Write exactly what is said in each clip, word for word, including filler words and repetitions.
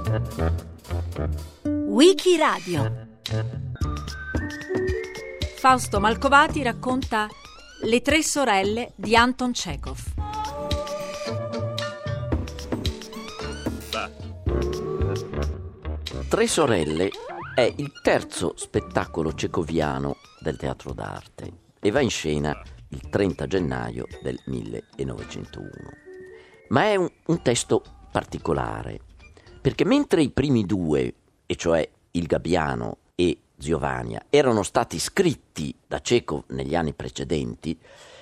Wikiradio. Fausto Malcovati racconta Le tre sorelle di Anton Čechov. Tre sorelle è il terzo spettacolo cecoviano del teatro d'arte e va in scena il trenta gennaio del millenovecentouno. Ma è un, un testo particolare, perché mentre i primi due, e cioè Il Gabbiano e Giovania, erano stati scritti da Čechov negli anni precedenti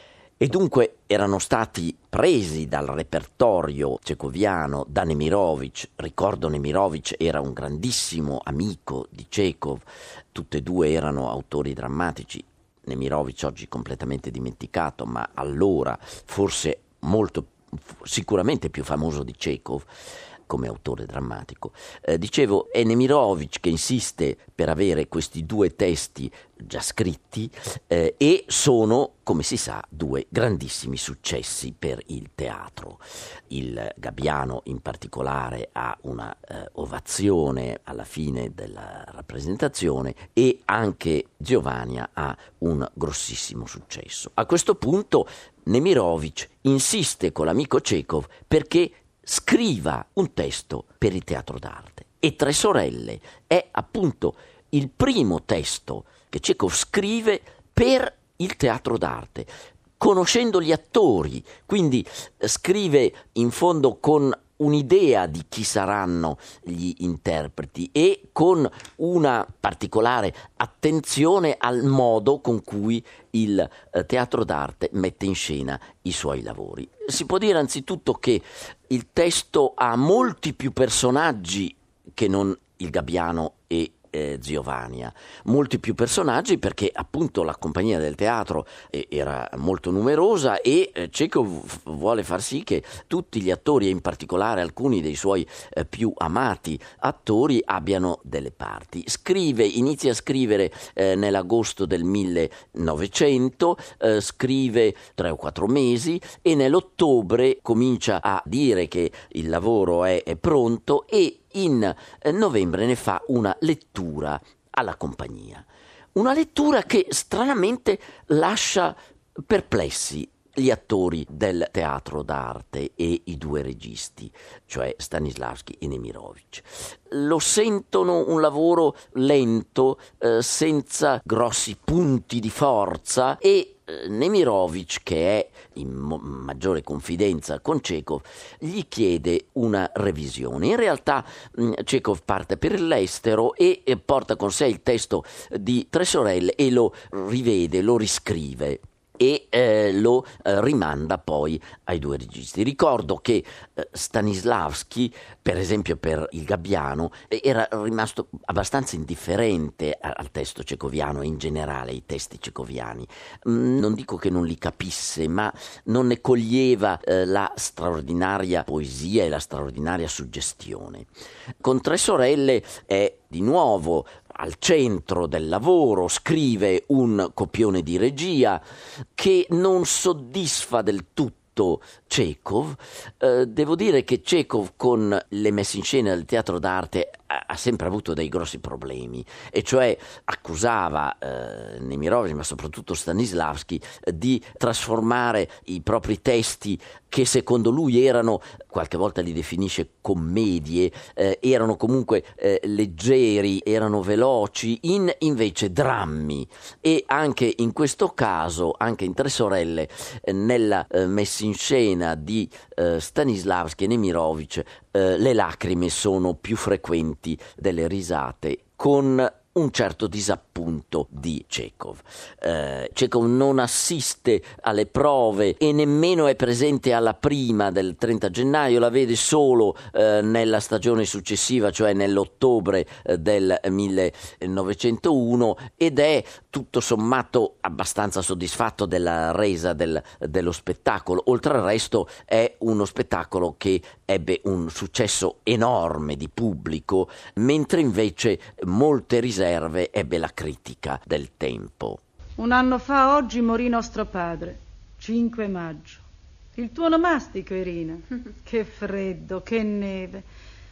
e dunque erano stati presi dal repertorio cecoviano da Nemirovič. Ricordo, Nemirovič era un grandissimo amico di Čechov, tutte e due erano autori drammatici. Nemirovič oggi completamente dimenticato, ma allora forse molto, sicuramente più famoso di Čechov come autore drammatico. Eh, dicevo, è Nemirovič che insiste per avere questi due testi già scritti eh, e sono, come si sa, due grandissimi successi per il teatro. Il Gabbiano in particolare ha una eh, ovazione alla fine della rappresentazione e anche Giovania ha un grossissimo successo. A questo punto Nemirovič insiste con l'amico Čechov perché scriva un testo per il teatro d'arte, e Tre sorelle è appunto il primo testo che Čechov scrive per il teatro d'arte, conoscendo gli attori, quindi scrive in fondo con un'idea di chi saranno gli interpreti e con una particolare attenzione al modo con cui il eh, teatro d'arte mette in scena i suoi lavori. Si può dire anzitutto che il testo ha molti più personaggi che non il Gabbiano e Eh, Giovania, molti più personaggi perché appunto la compagnia del teatro eh, era molto numerosa e eh, Čechov vuole far sì che tutti gli attori e in particolare alcuni dei suoi eh, più amati attori abbiano delle parti. Scrive, inizia a scrivere eh, nell'agosto del millenovecento, eh, scrive tre o quattro mesi e nell'ottobre comincia a dire che il lavoro è, è pronto e in novembre ne fa una lettura alla compagnia. Una lettura che stranamente lascia perplessi gli attori del teatro d'arte e i due registi, cioè Stanislavski e Nemirovič. Lo sentono un lavoro lento, eh, senza grossi punti di forza e Nemirovič, che è in mo- maggiore confidenza con Čechov, gli chiede una revisione. In realtà mh, Čechov parte per l'estero e, e porta con sé il testo di Tre sorelle e lo rivede, lo riscrive e eh, lo eh, rimanda poi ai due registi. Ricordo che eh, Stanislavski, per esempio per il Gabbiano, era rimasto abbastanza indifferente a- al testo cecoviano e in generale ai testi cecoviani. Mm, non dico che non li capisse, ma non ne coglieva eh, la straordinaria poesia e la straordinaria suggestione. Con Tre sorelle è di nuovo al centro del lavoro, scrive un copione di regia che non soddisfa del tutto Čechov. Eh, devo dire che Čechov con le messe in scena del teatro d'arte ha, ha sempre avuto dei grossi problemi, e cioè accusava eh, Nemirovič, ma soprattutto Stanislavski, eh, di trasformare i propri testi, che secondo lui erano, qualche volta li definisce commedie, eh, erano comunque eh, leggeri, erano veloci, in invece drammi. E anche in questo caso, anche in Tre sorelle, eh, nella eh, messa in scena di eh, Stanislavski e Nemirovič, eh, le lacrime sono più frequenti delle risate, con un certo disappunto di Čechov. Eh, Čechov non assiste alle prove e nemmeno è presente alla prima del trenta gennaio, la vede solo eh, nella stagione successiva, cioè nell'ottobre eh, del millenovecentouno, ed è tutto sommato abbastanza soddisfatto della resa del, dello spettacolo. Oltre al resto è uno spettacolo che ebbe un successo enorme di pubblico, mentre invece molte riserve ebbe la critica del tempo. Un anno fa oggi morì nostro padre, cinque maggio. Il tuo onomastico, Irina. Che freddo, che neve.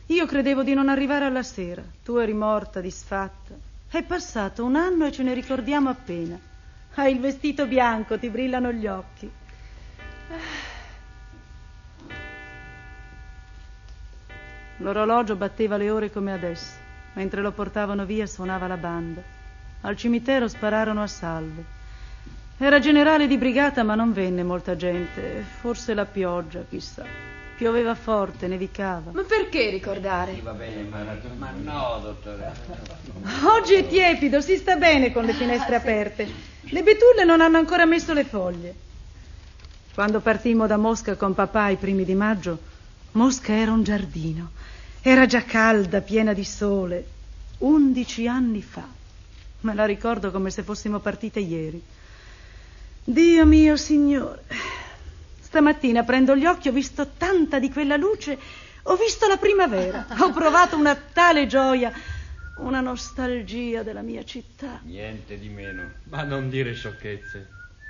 Io credevo di non arrivare alla sera. Tu eri morta, disfatta. È passato un anno e ce ne ricordiamo appena. Hai il vestito bianco, ti brillano gli occhi. L'orologio batteva le ore come adesso. Mentre lo portavano via suonava la banda. Al cimitero spararono a salve. Era generale di brigata, ma non venne molta gente. Forse la pioggia, chissà. Pioveva forte, nevicava. Ma perché ricordare? Sì, va bene, ma, ma no, dottore. Oggi è tiepido, si sta bene con le finestre aperte. Le betulle non hanno ancora messo le foglie. Quando partimmo da Mosca con papà i primi di maggio, Mosca era un giardino. Era già calda, piena di sole. Undici anni fa. Me la ricordo come se fossimo partite ieri. Dio mio Signore. Stamattina prendo gli occhi, ho visto tanta di quella luce, ho visto la primavera. Ho provato una tale gioia, una nostalgia della mia città. Niente di meno. Ma non dire sciocchezze.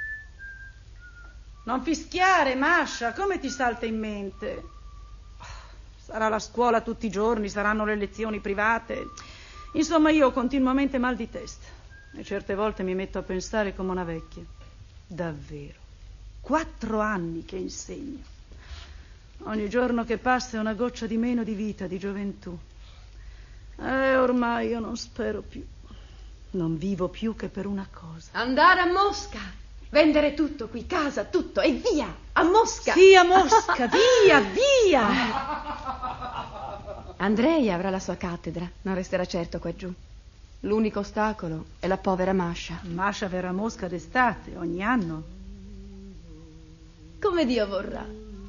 Non fischiare, Masha, come ti salta in mente? Sarà la scuola tutti i giorni, saranno le lezioni private. Insomma, io ho continuamente mal di testa e certe volte mi metto a pensare come una vecchia. Davvero, quattro anni che insegno. Ogni giorno che passa è una goccia di meno di vita, di gioventù. E ormai io non spero più. Non vivo più che per una cosa. Andare a Mosca, vendere tutto qui, casa, tutto, e via, a Mosca. Sì, a Mosca, via, via. Andrei avrà la sua cattedra, non resterà certo qua giù. L'unico ostacolo è la povera Masha. Masha verrà a Mosca d'estate, ogni anno. Come Dio vorrà.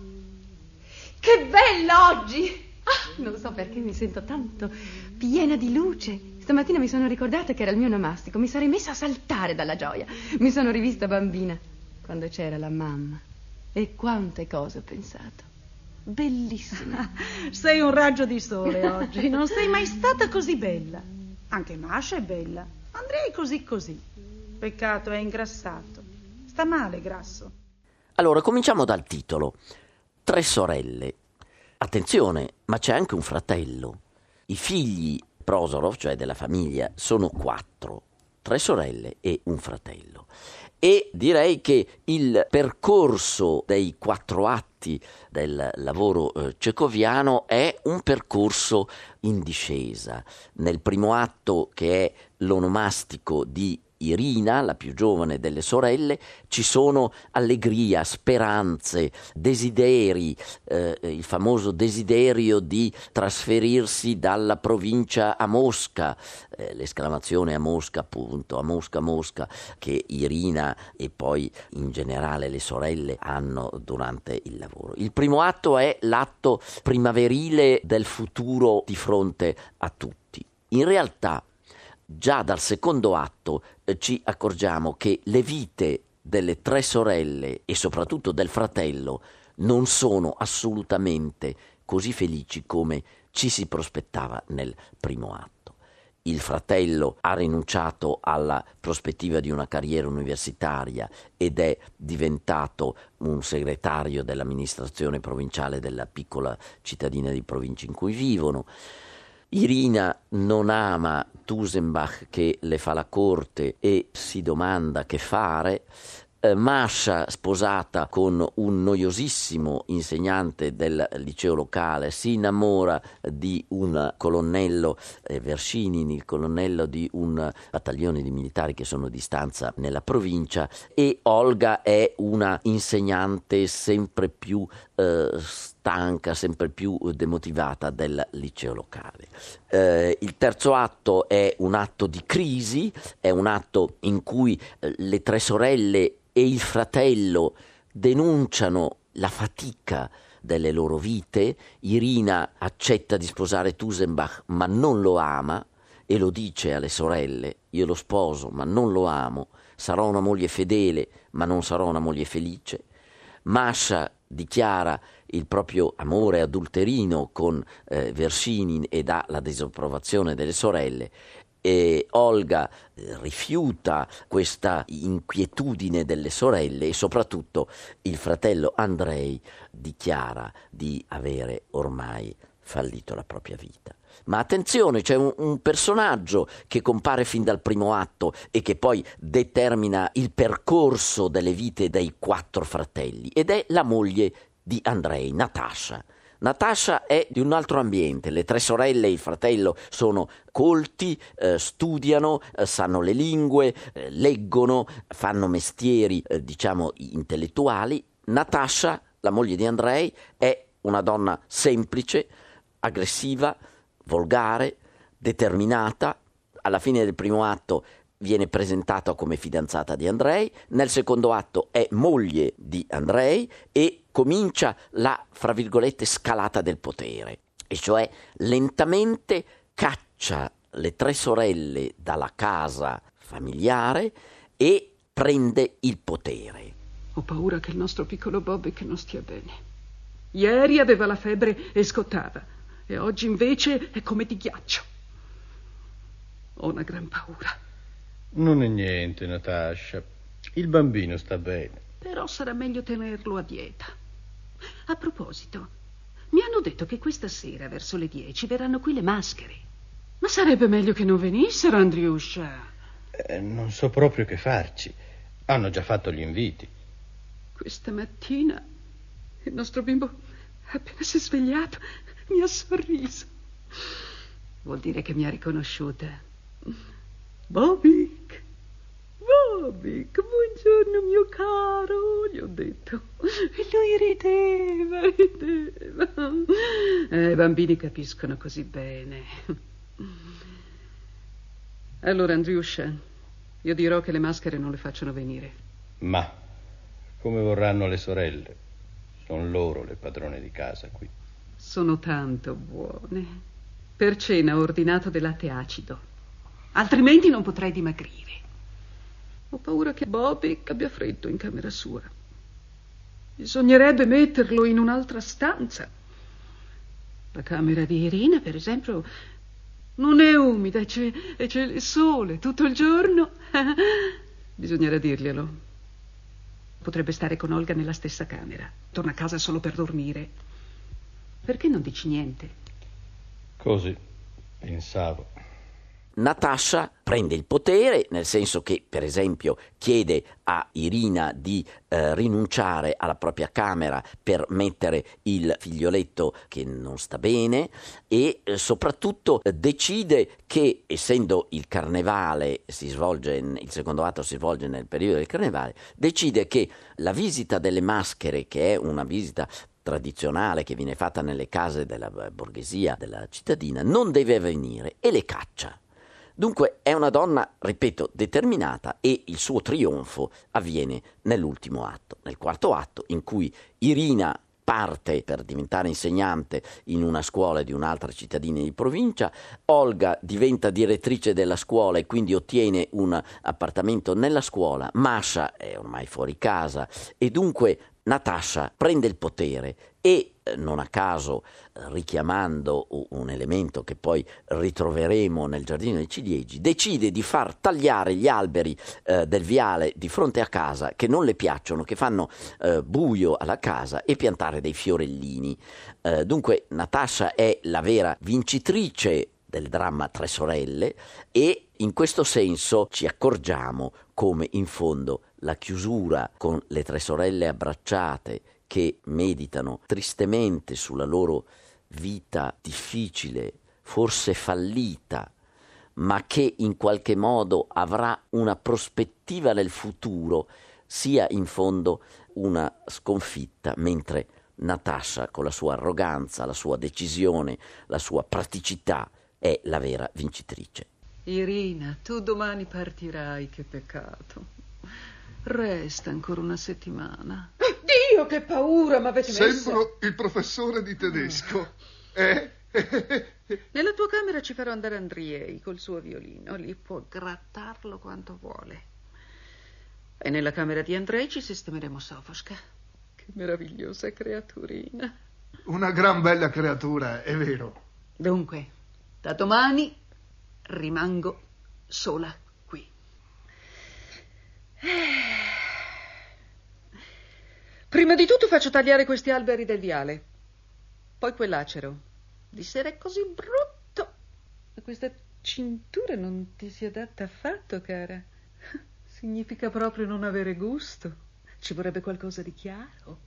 Che bella oggi! Ah, non so perché mi sento tanto piena di luce. Stamattina mi sono ricordata che era il mio onomastico. Mi sono rimessa a saltare dalla gioia. Mi sono rivista bambina quando c'era la mamma. E quante cose ho pensato. Bellissima. Sei un raggio di sole oggi. Non sei mai stata così bella. Anche Masha è bella. Andrei così così. Peccato, è ingrassato. Sta male, grasso. Allora, cominciamo dal titolo. Tre sorelle. Attenzione, ma c'è anche un fratello. I figli Prosorov, cioè della famiglia, sono quattro. Tre sorelle e un fratello. E direi che il percorso dei quattro atti del lavoro eh, cecoviano è un percorso in discesa. Nel primo atto, che è l'onomastico di Irina, la più giovane delle sorelle, ci sono allegria, speranze, desideri, eh, il famoso desiderio di trasferirsi dalla provincia a Mosca, eh, l'esclamazione a Mosca appunto, a Mosca, Mosca, che Irina e poi in generale le sorelle hanno durante il lavoro. Il primo atto è l'atto primaverile del futuro di fronte a tutti. In realtà già dal secondo atto eh, ci accorgiamo che le vite delle tre sorelle e soprattutto del fratello non sono assolutamente così felici come ci si prospettava nel primo atto. Il fratello ha rinunciato alla prospettiva di una carriera universitaria ed è diventato un segretario dell'amministrazione provinciale della piccola cittadina di provincia in cui vivono. Irina non ama Tusenbach che le fa la corte e si domanda che fare. Eh, Masha, sposata con un noiosissimo insegnante del liceo locale, si innamora di un colonnello, eh, Vershinin, il colonnello di un battaglione di militari che sono di stanza nella provincia, e Olga è una insegnante sempre più eh, stanca, sempre più demotivata del liceo locale. Eh, il terzo atto è un atto di crisi, è un atto in cui eh, le tre sorelle e il fratello denunciano la fatica delle loro vite. Irina accetta di sposare Tusenbach ma non lo ama e lo dice alle sorelle: io lo sposo ma non lo amo, sarò una moglie fedele ma non sarò una moglie felice. Masha dichiara il proprio amore adulterino con eh, Vershinin e dà la disapprovazione delle sorelle. E Olga rifiuta questa inquietudine delle sorelle e soprattutto il fratello Andrei dichiara di avere ormai fallito la propria vita. Ma attenzione, c'è un, un personaggio che compare fin dal primo atto e che poi determina il percorso delle vite dei quattro fratelli, ed è la moglie di Andrei, Natasha. Natasha è di un altro ambiente. Le tre sorelle e il fratello sono colti, eh, studiano, eh, sanno le lingue, eh, leggono, fanno mestieri, eh, diciamo, intellettuali. Natasha, la moglie di Andrei, è una donna semplice, aggressiva, volgare, determinata. Alla fine del primo atto viene presentata come fidanzata di Andrei, nel secondo atto è moglie di Andrei e comincia la, fra virgolette, scalata del potere, e cioè lentamente caccia le tre sorelle dalla casa familiare e prende il potere. Ho paura che il nostro piccolo Bobby che non stia bene. Ieri aveva la febbre e scottava, e oggi invece è come di ghiaccio. Ho una gran paura. Non è niente, Natasha. Il bambino sta bene. Però sarà meglio tenerlo a dieta. A proposito, mi hanno detto che questa sera, verso le dieci, verranno qui le maschere. Ma sarebbe meglio che non venissero, Andriuscia. Eh, non so proprio che farci. Hanno già fatto gli inviti. Questa mattina il nostro bimbo, appena si è svegliato, mi ha sorriso. Vuol dire che mi ha riconosciuta. Bobby, Bobby, buongiorno mio caro, gli ho detto. E lui rideva, rideva. Eh, i bambini capiscono così bene. Allora, Andriuscia, io dirò che le maschere non le facciano venire. Ma come vorranno le sorelle? Sono loro le padrone di casa qui. Sono tanto buone. Per cena ho ordinato del latte acido, altrimenti non potrei dimagrire. Ho paura che Bobby abbia freddo in camera sua. Bisognerebbe metterlo in un'altra stanza. La camera di Irina, per esempio, non è umida e c'è, e c'è il sole tutto il giorno. Bisognerà dirglielo. Potrebbe stare con Olga nella stessa camera. Torna a casa solo per dormire. Perché non dici niente? Così pensavo. Natasha prende il potere, nel senso che, per esempio, chiede a Irina di eh, rinunciare alla propria camera per mettere il figlioletto che non sta bene, e eh, soprattutto eh, decide che, essendo il carnevale si svolge, il secondo atto si svolge nel periodo del carnevale, decide che la visita delle maschere, che è una visita tradizionale che viene fatta nelle case della borghesia della cittadina, non deve avvenire, e le caccia. Dunque è una donna, ripeto, determinata, e il suo trionfo avviene nell'ultimo atto, nel quarto atto, in cui Irina parte per diventare insegnante in una scuola di un'altra cittadina di provincia, Olga diventa direttrice della scuola e quindi ottiene un appartamento nella scuola, Masha è ormai fuori casa e dunque Natasha prende il potere e, non a caso, richiamando un elemento che poi ritroveremo nel Giardino dei Ciliegi, decide di far tagliare gli alberi eh, del viale di fronte a casa che non le piacciono, che fanno eh, buio alla casa, e piantare dei fiorellini. Eh, dunque Natasha è la vera vincitrice del dramma Tre sorelle, e in questo senso ci accorgiamo come in fondo la chiusura con le tre sorelle abbracciate che meditano tristemente sulla loro vita difficile, forse fallita, ma che in qualche modo avrà una prospettiva nel futuro, sia in fondo una sconfitta, mentre Natasha, con la sua arroganza, la sua decisione, la sua praticità, è la vera vincitrice. Irina, tu domani partirai, che peccato. Resta ancora una settimana. Dio, che paura, ma avete messo... Sembro il professore di tedesco. Eh? Nella tua camera ci farò andare Andriei col suo violino. Lì può grattarlo quanto vuole. E nella camera di Andrei ci sistemeremo Sofoska. Che meravigliosa creaturina. Una gran bella creatura, è vero. Dunque, da domani rimango sola qui. Prima di tutto faccio tagliare questi alberi del viale, poi quell'acero, di sera è così brutto. Ma questa cintura non ti si adatta affatto, cara. Significa proprio non avere gusto. Ci vorrebbe qualcosa di chiaro.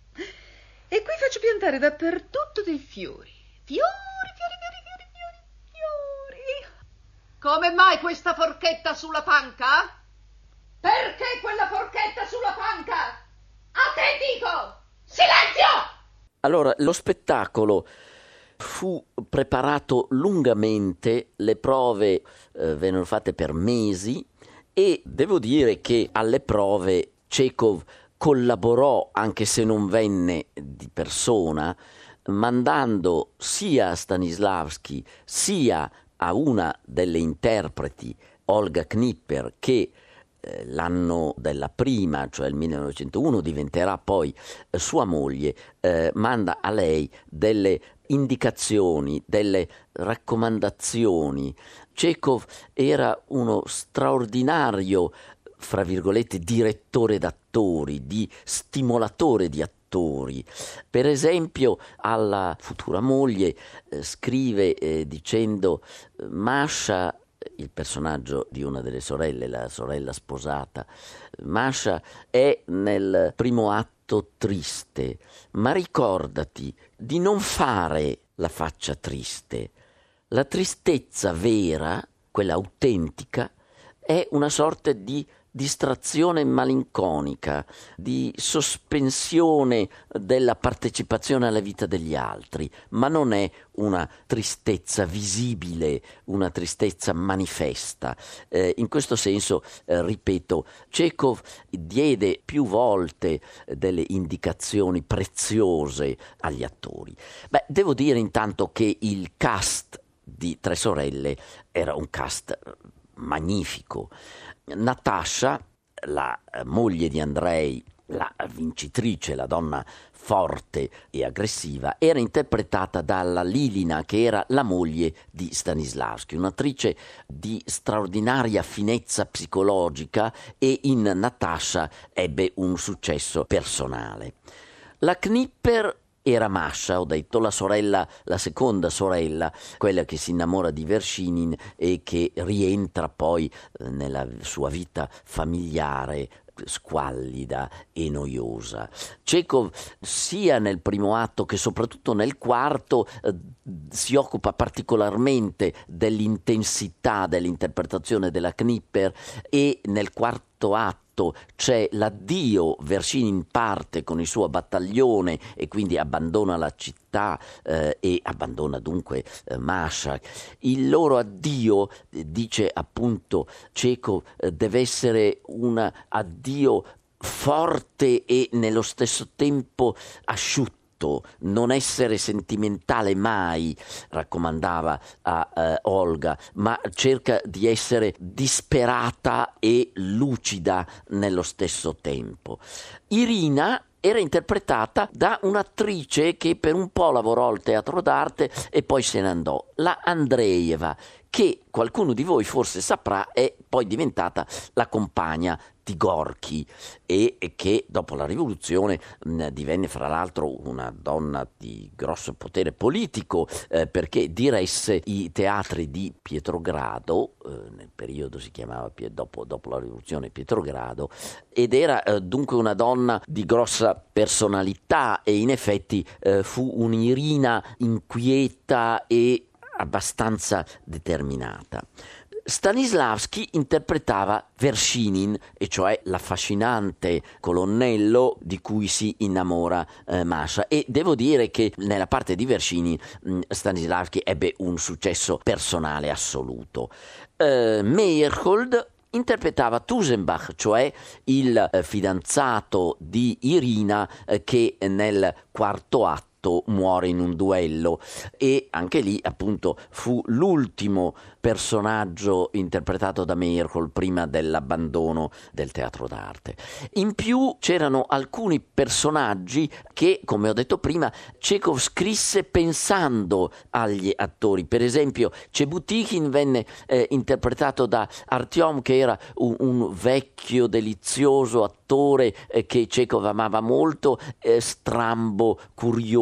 E qui faccio piantare dappertutto dei fiori. Fiori, fiori, fiori, fiori, fiori, fiori. Come mai questa forchetta sulla panca? Perché quella forchetta sulla panca? A te dico! Silenzio! Allora, lo spettacolo fu preparato lungamente, le prove eh, vennero fatte per mesi e devo dire che alle prove Čechov collaborò, anche se non venne di persona, mandando sia a Stanislavski sia a una delle interpreti, Olga Knipper, che eh, l'anno della prima, cioè il millenovecentouno, diventerà poi eh, sua moglie, eh, manda a lei delle indicazioni, delle raccomandazioni. Čechov era uno straordinario, fra virgolette, direttore d'attori, di stimolatore di attori. Per esempio, alla futura moglie eh, scrive eh, dicendo: Masha, il personaggio di una delle sorelle, la sorella sposata, Masha è nel primo atto triste, ma ricordati di non fare la faccia triste. La tristezza vera, quella autentica, è una sorta di distrazione malinconica, di sospensione della partecipazione alla vita degli altri, ma non è una tristezza visibile, una tristezza manifesta. Eh, in questo senso, eh, ripeto, Čechov diede più volte delle indicazioni preziose agli attori. Beh, devo dire intanto che il cast di Tre sorelle era un cast magnifico. Natasha, la moglie di Andrei, la vincitrice, la donna forte e aggressiva, era interpretata dalla Lilina, che era la moglie di Stanislavski, un'attrice di straordinaria finezza psicologica, e in Natasha ebbe un successo personale. La Knipper era Masha, ho detto, la sorella, la seconda sorella, quella che si innamora di Vershinin e che rientra poi eh, nella sua vita familiare squallida e noiosa. Čechov, sia nel primo atto che soprattutto nel quarto, eh, si occupa particolarmente dell'intensità dell'interpretazione della Knipper, e nel quarto atto c'è l'addio. Vershinin parte con il suo battaglione e quindi abbandona la città eh, e abbandona dunque eh, Masha. Il loro addio, eh, dice appunto Čechov, eh, deve essere un addio forte e nello stesso tempo asciutto. Non essere sentimentale mai, raccomandava a eh, Olga, ma cerca di essere disperata e lucida nello stesso tempo. Irina era interpretata da un'attrice che per un po' lavorò al teatro d'arte e poi se ne andò, la Andreeva, che qualcuno di voi forse saprà è poi diventata la compagna di Gorky e che dopo la rivoluzione mh, divenne fra l'altro una donna di grosso potere politico, eh, perché diresse i teatri di Pietrogrado, eh, nel periodo si chiamava dopo, dopo la rivoluzione Pietrogrado, ed era eh, dunque una donna di grossa personalità, e in effetti eh, fu un'Irina inquieta e abbastanza determinata. Stanislavski interpretava Vershinin, e cioè l'affascinante colonnello di cui si innamora eh, Masha, e devo dire che nella parte di Vershinin mh, Stanislavski ebbe un successo personale assoluto. Eh, Meyerhold interpretava Tusenbach, cioè il eh, fidanzato di Irina eh, che nel quarto atto muore in un duello, e anche lì appunto fu l'ultimo personaggio interpretato da Meyerhold prima dell'abbandono del teatro d'arte. In più c'erano alcuni personaggi che, come ho detto prima, Čechov scrisse pensando agli attori. Per esempio Čebutichin venne eh, interpretato da Artyom, che era un, un vecchio delizioso attore eh, che Čechov amava molto, eh, strambo, curioso,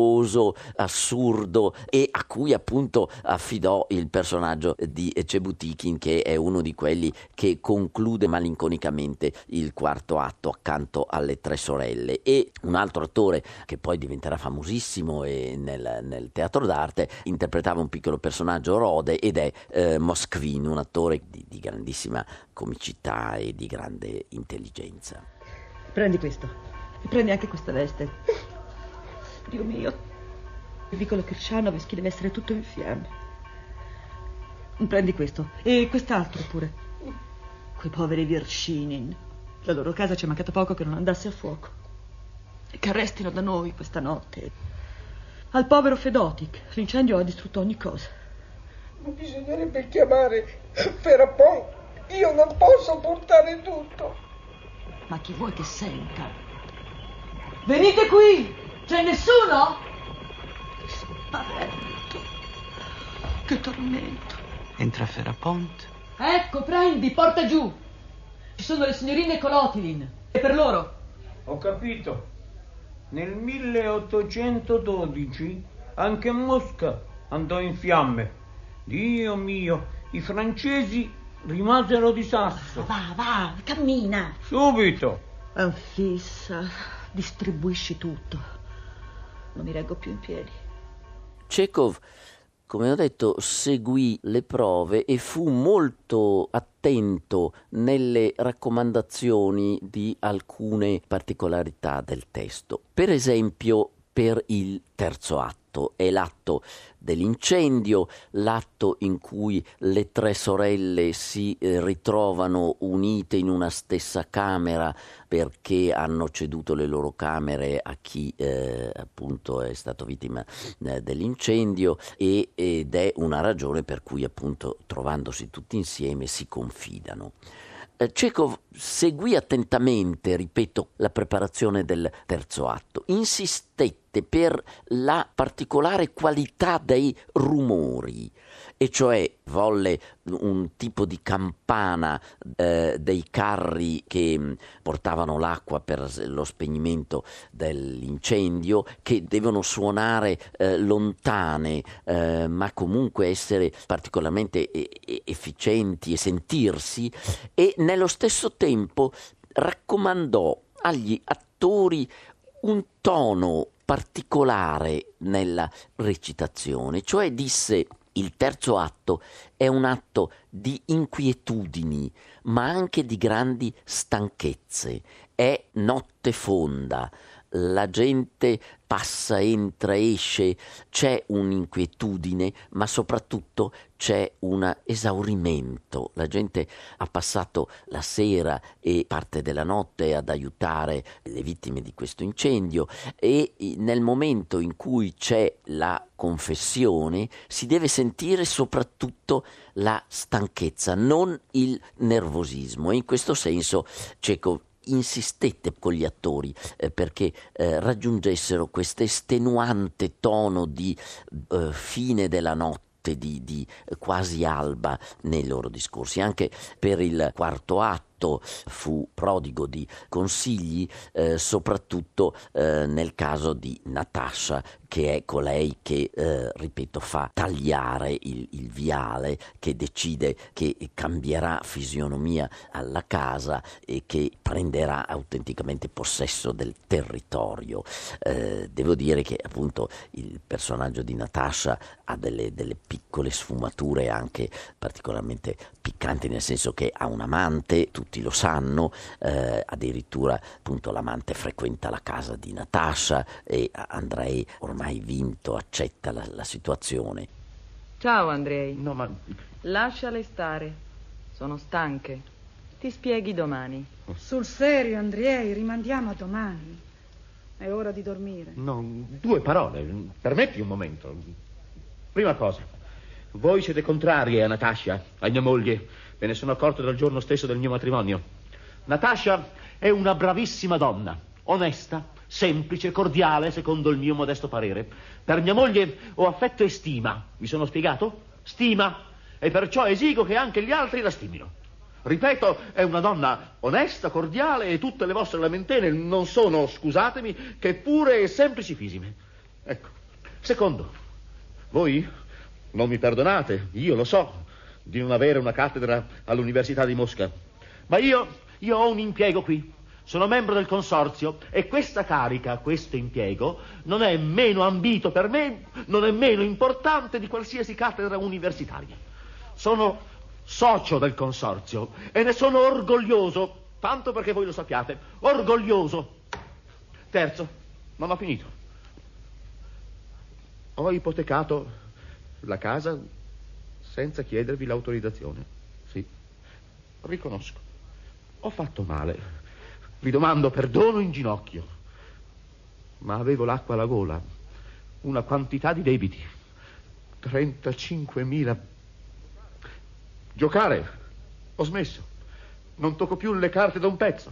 noioso, assurdo, e a cui appunto affidò il personaggio di Cebutikin, che è uno di quelli che conclude malinconicamente il quarto atto accanto alle tre sorelle. E un altro attore che poi diventerà famosissimo e nel, nel teatro d'arte interpretava un piccolo personaggio, Rode, ed è eh, Moskvin, un attore di, di grandissima comicità e di grande intelligenza. Prendi questo e prendi anche questa veste. Dio mio, il vicolo Kirchanovs deve essere tutto in fiamme. Prendi questo e quest'altro pure. Quei poveri Virshinin, la loro casa ci è mancato poco che non andasse a fuoco. E che restino da noi questa notte. Al povero Fedotik l'incendio ha distrutto ogni cosa. Bisognerebbe chiamare Ferapont. Io non posso portare tutto. Ma chi vuoi che senta? Venite qui! C'è nessuno? Che spavento. Che tormento. Entra Ferapont. Ecco, prendi, porta giù. Ci sono le signorine Kolotilin. E per loro? Ho capito. Nel milleottocentododici anche Mosca andò in fiamme. Dio mio, i francesi rimasero di sasso. Va, va, cammina. Subito. Anfissa, distribuisci tutto. Non mi reggo più in piedi. Chekhov, come ho detto, seguì le prove e fu molto attento nelle raccomandazioni di alcune particolarità del testo. Per esempio, per il terzo atto. È l'atto dell'incendio, l'atto in cui le tre sorelle si eh, ritrovano unite in una stessa camera perché hanno ceduto le loro camere a chi eh, appunto è stato vittima eh, dell'incendio, e, ed è una ragione per cui appunto trovandosi tutti insieme si confidano. Chekhov seguì attentamente, ripeto, la preparazione del terzo atto, insistette per la particolare qualità dei rumori, e cioè volle un tipo di campana eh, dei carri che portavano l'acqua per lo spegnimento dell'incendio, che devono suonare eh, lontane eh, ma comunque essere particolarmente e- e- efficienti e sentirsi, e nello stesso tempo raccomandò agli attori un tono particolare nella recitazione, cioè disse: il terzo atto è un atto di inquietudini, ma anche di grandi stanchezze. È notte fonda, la gente passa, entra, esce, c'è un'inquietudine, ma soprattutto c'è un esaurimento. La gente ha passato la sera e parte della notte ad aiutare le vittime di questo incendio, e nel momento in cui c'è la confessione si deve sentire soprattutto la stanchezza, non il nervosismo. E in questo senso Chekhov insistette con gli attori eh, perché eh, raggiungessero questo estenuante tono di eh, fine della notte, di, di eh, quasi alba nei loro discorsi. Anche per il quarto atto fu prodigo di consigli, eh, soprattutto eh, nel caso di Natasha, che è colei che, eh, ripeto, fa tagliare il, il viale, che decide che cambierà fisionomia alla casa e che prenderà autenticamente possesso del territorio. Eh, devo dire che appunto il personaggio di Natasha ha delle, delle piccole sfumature anche particolarmente piccanti, nel senso che ha un amante, tutti lo sanno, eh, addirittura appunto l'amante frequenta la casa di Natasha e Andrei, ormai vinto, accetta la, la situazione. Ciao Andrei. No, ma... Lasciale stare, sono stanche. Ti spieghi domani. Sul serio, Andrei, rimandiamo a domani. È ora di dormire. No, due parole, permetti un momento. Prima cosa, voi siete contrarie a Natasha, a mia moglie. Me ne sono accorto dal giorno stesso del mio matrimonio. Natasha è una bravissima donna, onesta, semplice, cordiale, secondo il mio modesto parere. Per mia moglie ho affetto e stima. Mi sono spiegato? Stima. E perciò esigo che anche gli altri la stimino. Ripeto, è una donna onesta, cordiale, e tutte le vostre lamentele non sono, scusatemi, che pure semplici fisime. Ecco. Secondo, voi non mi perdonate, io lo so, di non avere una cattedra all'Università di Mosca, ma io, io ho un impiego qui, sono membro del consorzio e questa carica, questo impiego, non è meno ambito per me, non è meno importante di qualsiasi cattedra universitaria. Sono socio del consorzio e ne sono orgoglioso, tanto perché voi lo sappiate, orgoglioso. Terzo, non ho finito. Ho ipotecato la casa senza chiedervi l'autorizzazione. Sì, riconosco. Ho fatto male. Vi domando perdono in ginocchio. Ma avevo l'acqua alla gola. Una quantità di debiti. trentacinquemila. Giocare. Ho smesso. Non tocco più le carte da un pezzo.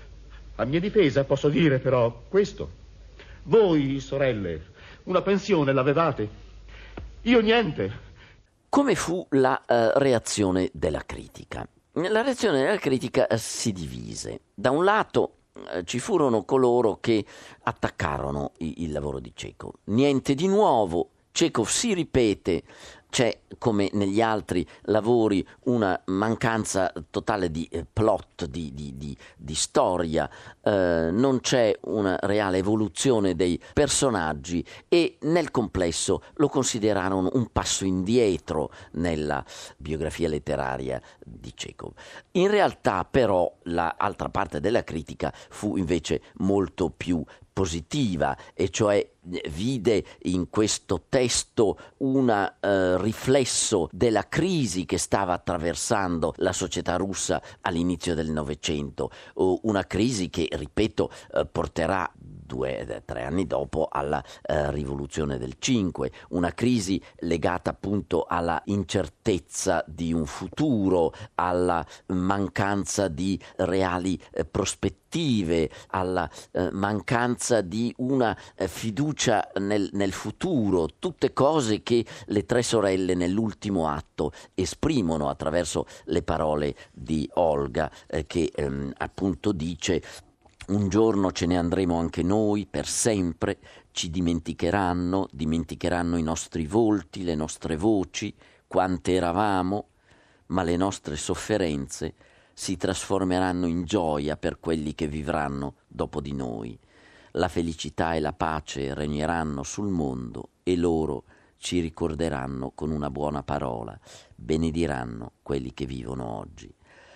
A mia difesa posso dire però questo. Voi, sorelle, una pensione l'avevate. Io niente. Come fu la uh, reazione della critica? La reazione della critica uh, si divise. Da un lato uh, ci furono coloro che attaccarono i- il lavoro di Čechov. Niente di nuovo, Čechov si ripete, c'è come negli altri lavori una mancanza totale di eh, plot, di, di, di, di storia, eh, non c'è una reale evoluzione dei personaggi e nel complesso lo considerarono un passo indietro nella biografia letteraria di Čechov. In realtà però l'altra parte della critica fu invece molto più positiva, e cioè vide in questo testo un eh, riflesso della crisi che stava attraversando la società russa all'inizio del Novecento, una crisi che, ripeto, eh, porterà due, tre anni dopo alla eh, rivoluzione del cinque, una crisi legata appunto alla incertezza di un futuro, alla mancanza di reali eh, prospettive, alla eh, mancanza di una eh, fiducia nel, nel futuro, tutte cose che le tre sorelle nell'ultimo atto esprimono attraverso le parole di Olga, eh, che ehm, appunto dice: un giorno ce ne andremo anche noi per sempre, ci dimenticheranno, dimenticheranno i nostri volti, le nostre voci, quante eravamo, ma le nostre sofferenze si trasformeranno in gioia per quelli che vivranno dopo di noi. La felicità e la pace regneranno sul mondo e loro ci ricorderanno con una buona parola, benediranno quelli che vivono oggi.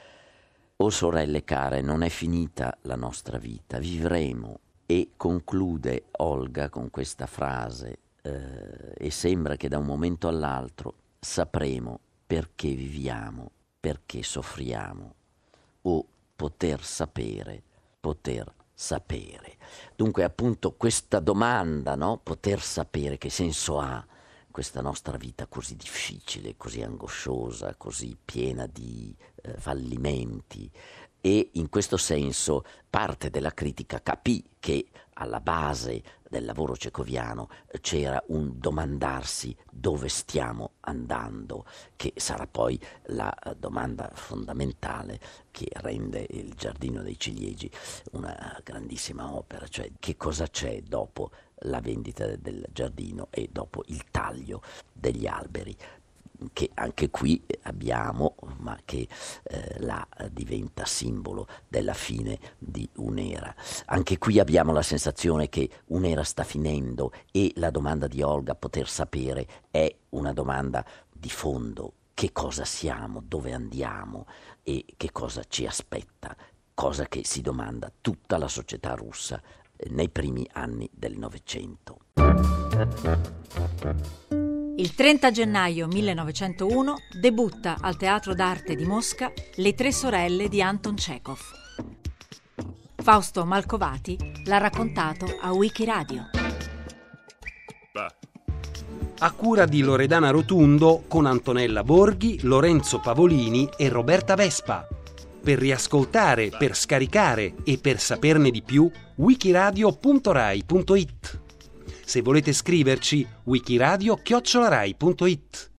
O sorelle care, non è finita la nostra vita, vivremo. E conclude Olga con questa frase, eh, e sembra che da un momento all'altro sapremo perché viviamo, perché soffriamo, o poter sapere, poter sapere. Dunque appunto questa domanda, no? Poter sapere che senso ha questa nostra vita così difficile, così angosciosa, così piena di eh, fallimenti. E in questo senso parte della critica capì che alla base del lavoro cecoviano c'era un domandarsi dove stiamo andando, che sarà poi la domanda fondamentale che rende Il Giardino dei Ciliegi una grandissima opera, cioè che cosa c'è dopo la vendita del giardino e dopo il taglio degli alberi, che anche qui abbiamo, ma che eh, là diventa simbolo della fine di un'era. Anche qui abbiamo la sensazione che un'era sta finendo e la domanda di Olga, poter sapere, è una domanda di fondo. Che cosa siamo, dove andiamo e che cosa ci aspetta, cosa che si domanda tutta la società russa nei primi anni del Novecento. Il trenta gennaio millenovecentouno debutta al Teatro d'Arte di Mosca Le tre sorelle di Anton Čechov. Fausto Malcovati l'ha raccontato a Wikiradio. A cura di Loredana Rotundo con Antonella Borghi, Lorenzo Pavolini e Roberta Vespa. Per riascoltare, per scaricare e per saperne di più, wikiradio punto rai punto it. Se volete scriverci, wikiradio chiocciola rai punto it.